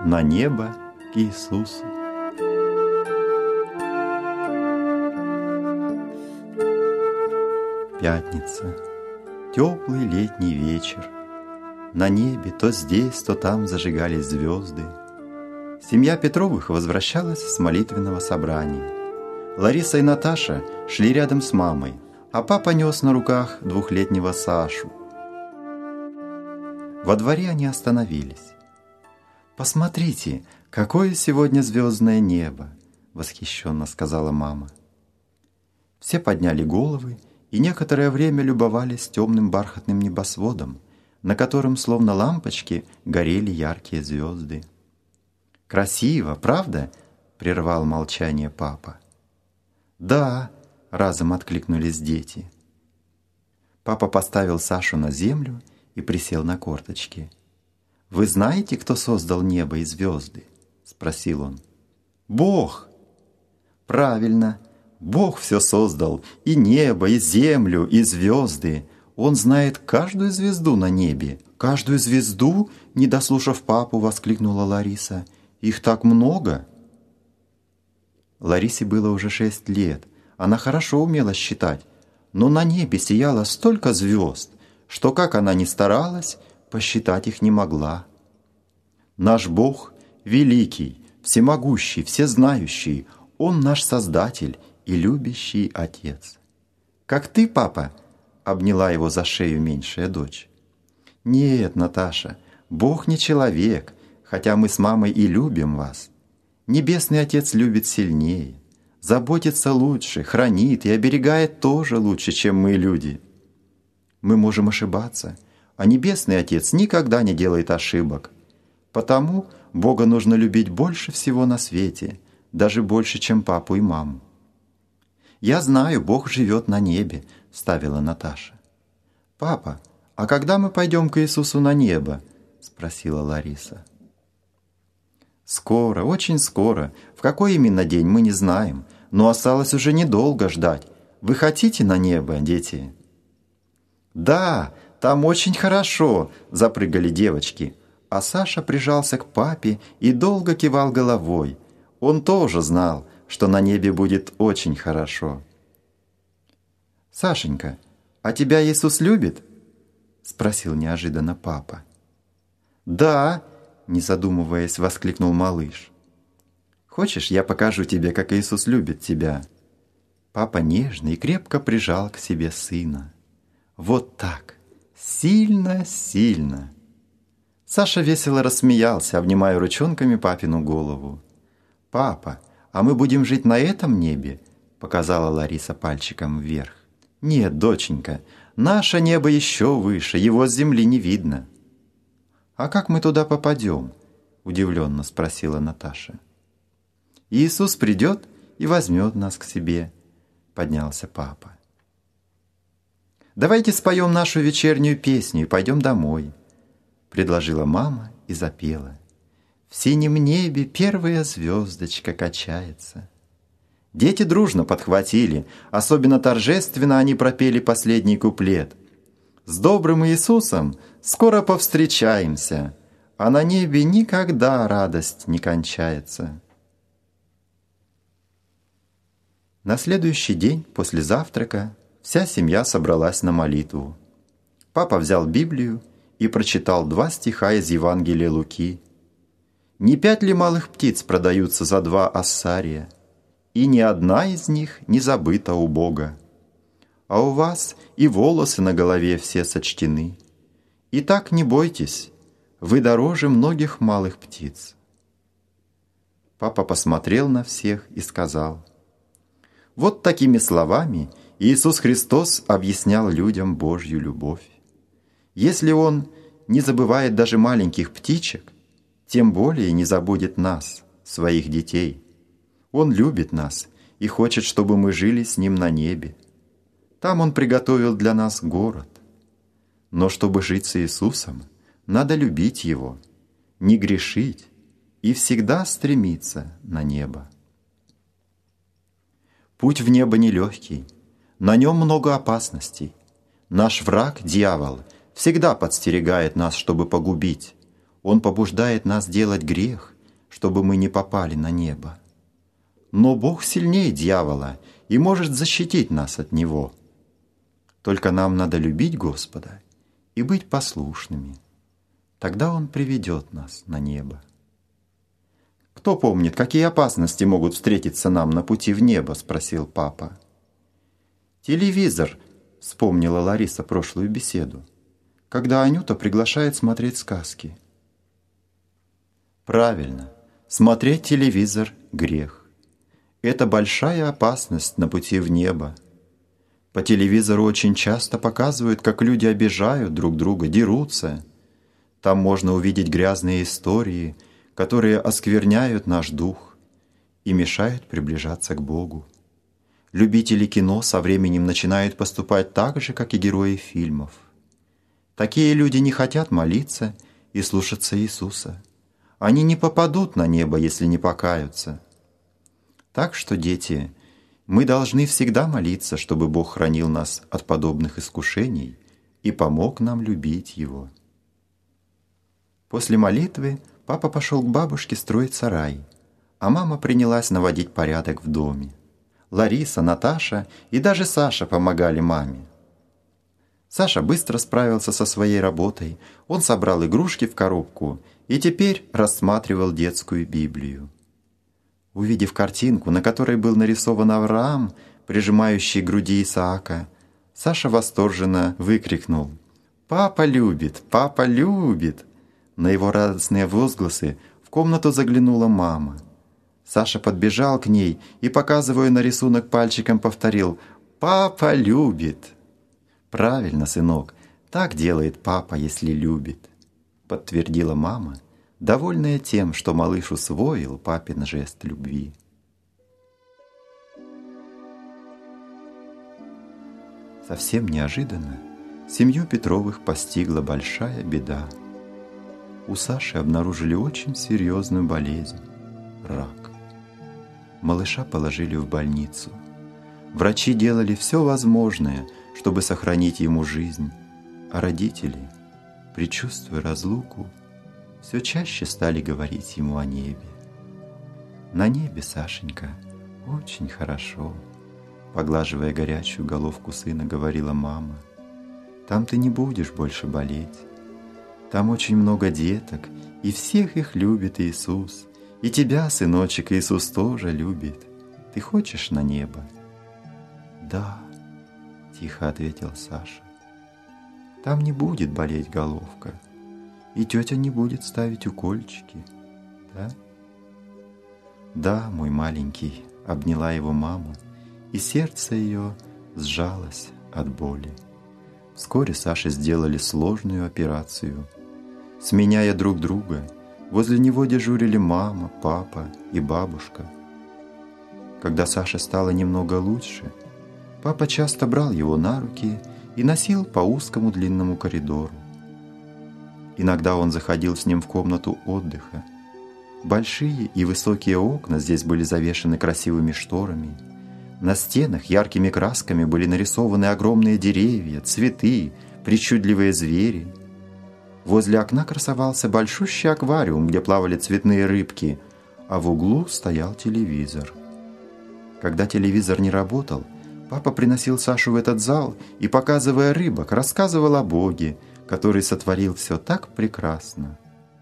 на небо к Иисусу. Пятница. Теплый летний вечер. На небе то здесь, то там зажигались звезды. Семья Петровых возвращалась с молитвенного собрания. Лариса и Наташа шли рядом с мамой, а папа нес на руках двухлетнего Сашу. Во дворе они остановились. «Посмотрите, какое сегодня звездное небо!» — восхищенно сказала мама. Все подняли головы и некоторое время любовались темным бархатным небосводом, на котором, словно лампочки, горели яркие звезды. «Красиво, правда?» — прервал молчание папа. «Да!» — разом откликнулись дети. Папа поставил Сашу на землю и присел на корточки. «Вы знаете, кто создал небо и звезды?» — спросил он. «Бог!» «Правильно! Бог все создал, и небо, и землю, и звезды. Он знает каждую звезду на небе». «Каждую звезду?» — не дослушав папу, воскликнула Лариса. «Их так много!» Ларисе было уже 6 лет. Она хорошо умела считать, но на небе сияло столько звезд, что, как она ни старалась, посчитать их не могла. Наш Бог великий, всемогущий, всезнающий. Он наш Создатель и любящий Отец. «Как ты, папа?» — обняла его за шею меньшая дочь. «Нет, Наташа, Бог не человек, хотя мы с мамой и любим вас. Небесный Отец любит сильнее, заботится лучше, хранит и оберегает тоже лучше, чем мы, люди. Мы можем ошибаться, а Небесный Отец никогда не делает ошибок. Потому Бога нужно любить больше всего на свете, даже больше, чем папу и маму». «Я знаю, Бог живет на небе», — вставила Наташа. «Папа, а когда мы пойдем к Иисусу на небо?» — спросила Лариса. «Скоро, очень скоро. В какой именно день, мы не знаем, но осталось уже недолго ждать. Вы хотите на небо, дети?» «Да, там очень хорошо», — запрыгали девочки. А Саша прижался к папе и долго кивал головой. Он тоже знал, что на небе будет очень хорошо. «Сашенька, а тебя Иисус любит?» — спросил неожиданно папа. «Да», — не задумываясь, воскликнул малыш. «Хочешь, я покажу тебе, как Иисус любит тебя?» Папа нежно и крепко прижал к себе сына. Вот так, сильно-сильно. Саша весело рассмеялся, обнимая ручонками папину голову. «Папа, а мы будем жить на этом небе?» — показала Лариса пальчиком вверх. «Нет, доченька, наше небо еще выше, его с земли не видно». «А как мы туда попадем?» — удивленно спросила Наташа. «Иисус придет и возьмет нас к себе», — поднялся папа. «Давайте споем нашу вечернюю песню и пойдем домой», — предложила мама и запела. «В синем небе первая звездочка качается». Дети дружно подхватили, особенно торжественно они пропели последний куплет. «С добрым Иисусом скоро повстречаемся, а на небе никогда радость не кончается». На следующий день после завтрака вся семья собралась на молитву. Папа взял Библию и прочитал 2 стиха из Евангелия Луки. «Не 5 ли малых птиц продаются за 2 ассария, и ни одна из них не забыта у Бога? А у вас и волосы на голове все сочтены. Итак, не бойтесь, вы дороже многих малых птиц». Папа посмотрел на всех и сказал: «Вот такими словами Иисус Христос объяснял людям Божью любовь. Если Он не забывает даже маленьких птичек, тем более не забудет нас, своих детей. Он любит нас и хочет, чтобы мы жили с Ним на небе. Там Он приготовил для нас город. Но чтобы жить с Иисусом, надо любить Его, не грешить и всегда стремиться на небо». Путь в небо нелегкий, на нем много опасностей. Наш враг, дьявол, всегда подстерегает нас, чтобы погубить. Он побуждает нас делать грех чтобы мы не попали на небо. Но Бог сильнее дьявола и может защитить нас от него. Только нам надо любить Господа и быть послушными. Тогда Он приведет нас на небо. «Кто помнит, какие опасности могут встретиться нам на пути в небо?» – спросил папа. «Телевизор», – вспомнила Лариса прошлую беседу, когда Анюта приглашает смотреть сказки. Правильно, смотреть телевизор – грех. Это большая опасность на пути в небо. По телевизору очень часто показывают, как люди обижают друг друга, дерутся. Там можно увидеть грязные истории, которые оскверняют наш дух и мешают приближаться к Богу. Любители кино со временем начинают поступать так же, как и герои фильмов. Такие люди не хотят молиться и слушаться Иисуса. Они не попадут на небо, если не покаются. Так что, дети, мы должны всегда молиться, чтобы Бог хранил нас от подобных искушений и помог нам любить Его. После молитвы папа пошел к бабушке строить сарай, а мама принялась наводить порядок в доме. Лариса, Наташа и даже Саша помогали маме. Саша быстро справился со своей работой, он собрал игрушки в коробку и теперь рассматривал детскую Библию. Увидев картинку, на которой был нарисован Авраам, прижимающий к груди Исаака, Саша восторженно выкрикнул: «Папа любит! Папа любит!» На его радостные возгласы в комнату заглянула мама. Саша подбежал к ней и, показывая на рисунок пальчиком, повторил: «Папа любит!» «Правильно, сынок, так делает папа, если любит», — подтвердила мама, довольная тем, что малыш усвоил папин жест любви. Совсем неожиданно семью Петровых постигла большая беда. У Саши обнаружили очень серьезную болезнь – рак. Малыша положили в больницу. Врачи делали все возможное, чтобы сохранить ему жизнь, а родители, предчувствуя разлуку, все чаще стали говорить ему о небе. «На небе, Сашенька, очень хорошо», — поглаживая горячую головку сына, говорила мама. «Там ты не будешь больше болеть. Там очень много деток, и всех их любит Иисус. И тебя, сыночек, Иисус тоже любит. Ты хочешь на небо?» «Да», — тихо ответил Саша. «Там не будет болеть головка, и тетя не будет ставить укольчики, да?» «Да, мой маленький», — обняла его мама, и сердце ее сжалось от боли. Вскоре Саше сделали сложную операцию. Сменяя друг друга, возле него дежурили мама, папа и бабушка. Когда Саше стало немного лучше, папа часто брал его на руки и носил по узкому длинному коридору. Иногда он заходил с ним в комнату отдыха. Большие и высокие окна здесь были завешены красивыми шторами. На стенах яркими красками были нарисованы огромные деревья, цветы, причудливые звери. Возле окна красовался большущий аквариум, где плавали цветные рыбки, а в углу стоял телевизор. Когда телевизор не работал, папа приносил Сашу в этот зал и, показывая рыбок, рассказывал о Боге, который сотворил все так прекрасно.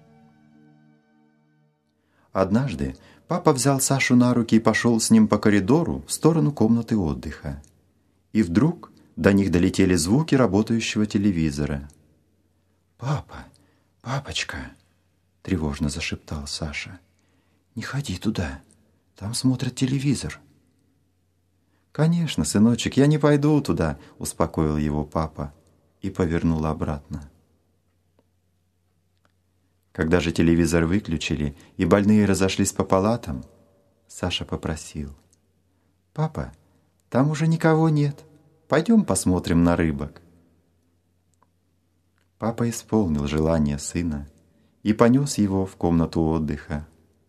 Однажды папа взял Сашу на руки и пошел с ним по коридору в сторону комнаты отдыха. И вдруг до них долетели звуки работающего телевизора. «Папа, папочка!» – тревожно зашептал Саша. «Не ходи туда, там смотрят телевизор». «Конечно, сыночек, я не пойду туда», – успокоил его папа и повернул обратно. Когда же телевизор выключили и больные разошлись по палатам, Саша попросил: «Папа, там уже никого нет, пойдем посмотрим на рыбок». Папа исполнил желание сына и понес его в комнату отдыха.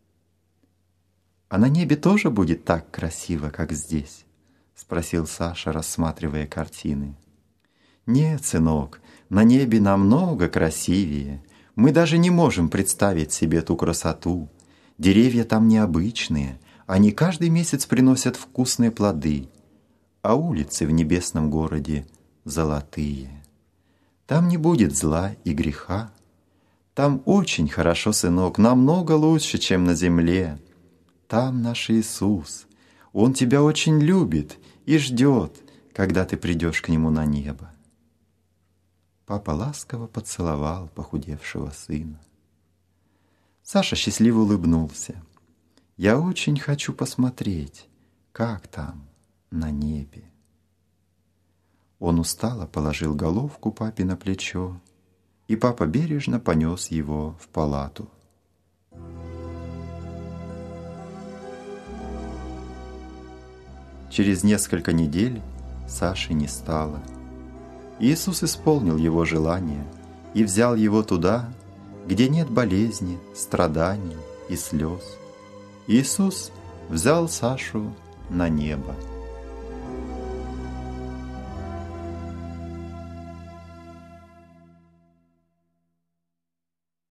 «А на небе тоже будет так красиво, как здесь?» — спросил Саша, рассматривая картины. «Нет, сынок, на небе намного красивее. Мы даже не можем представить себе ту красоту. Деревья там необычные, они каждый месяц приносят вкусные плоды, а улицы в небесном городе золотые. Там не будет зла и греха. Там очень хорошо, сынок, намного лучше, чем на земле. Там наш Иисус. Он тебя очень любит и ждет, когда ты придешь к Нему на небо. Папа ласково поцеловал похудевшего сына. Саша счастливо улыбнулся. «Я очень хочу посмотреть, как там на небе». Он устало положил головку папе на плечо, и папа бережно понес его в палату. Через несколько недель Саши не стало. Иисус исполнил его желание и взял его туда, где нет болезни, страданий и слез. Иисус взял Сашу на небо.